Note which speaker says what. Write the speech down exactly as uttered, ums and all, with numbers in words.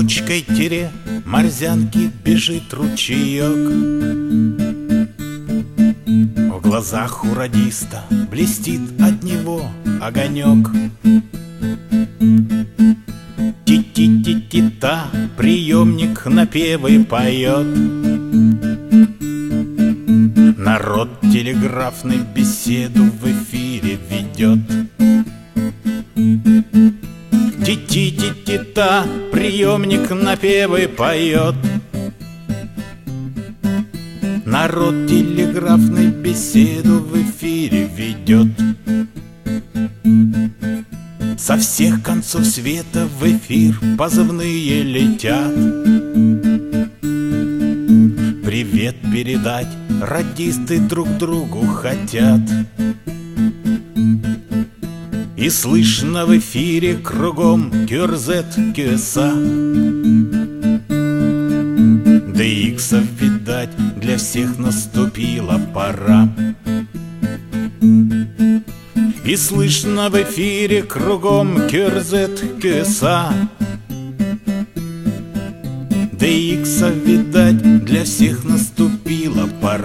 Speaker 1: ручкой тере морзянки бежит ручеек. В глазах у радиста блестит от него огонек. Ти-ти-ти-ти-та, приемник напевы поет. Народ телеграфной беседу в эфире ведет. Ти-ти-ти-ти-та, приемник напевы поет. Народ телеграфной беседу в эфире ведет. Со всех концов света в эфир позывные летят. Привет передать радисты друг другу хотят. И слышно в эфире кругом кью эр зет, кью эс а. дэ иксов, видать, для всех наступила пора. И слышно в эфире кругом кью эр зет, кью эс а. дэ иксов, видать, для всех наступила пора.